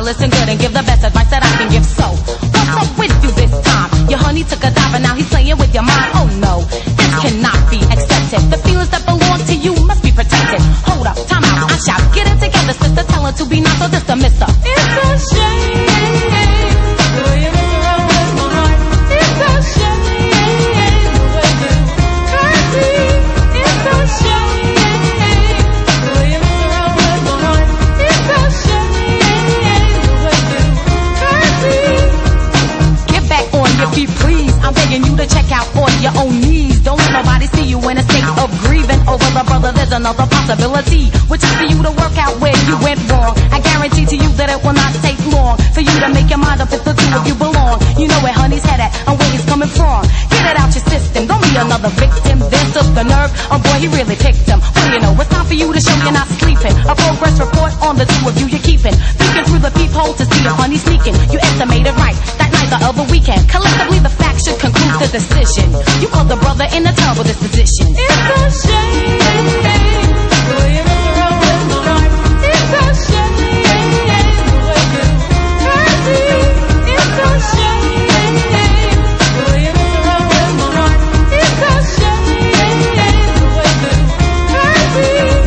listen good and give the best advice that I can give. So, what's up with you this time? Your honey took a dive and now he's playing with your mind. Oh no, this cannot be accepted. The feelings that belong to you must be protected. Hold up, time out, I shout. Get it together, sister, tell her to be not so just a mister. It's a shame. The way you mess around with my heart. It's a shame. The way you hurt me. It's a shame. The way you mess around with my heart. It's a shame. The way you hurt me. Get back on your feet, please. I'm begging you to check out on your own knees. Don't let nobody see you in a state of grieving over the brother. There's another possibility, which is for you to work out where you went wrong. I guarantee to you that it will not take long for you to make your mind up if the two of you belong. You know where honey's head at and where he's coming from. Get it out your system, don't be another victim. Then took the nerve, oh boy, he really picked him. What do you know, it's time for you to show you're not sleeping. A progress report on the two of you you're keeping. Peeking through the peephole to see if honey's sneaking. You estimated right, that night the other weekend. Collectively the facts should conclude the decision. You called the brother in a terrible disposition. It's a shame. The way you mess around with my heart. It's a shame. The way you hurt me. It's a shame. The way you mess around with my heart. It's a shame. The way you hurt me.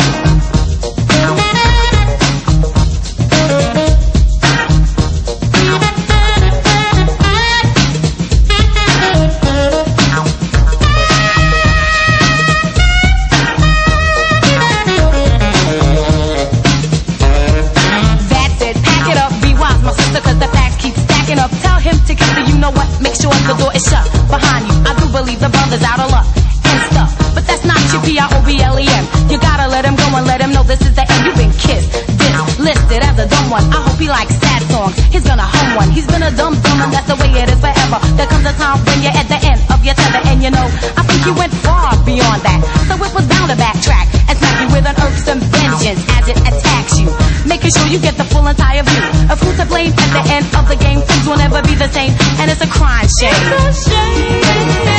Tell him to keep the you know what, make sure the door is shut behind you. I do believe the brother's out of luck and stuff, but that's not you, P-R-O-B-L-E-M. You gotta let him go and let him know this is the end. You've been kissed, listed as a dumb one. I hope he likes sad songs, he's gonna hum one. He's been a dumb and that's the way it is forever. There comes a time when you're at the end of your tether, and you know, I think you went far beyond that. So it was bound to backtrack and smack you with an irksome vengeance as it attacks you, making sure you get the full entire view of who's to blame at the end of the game. Things will never be the same, and it's a crime shame. It's a shame.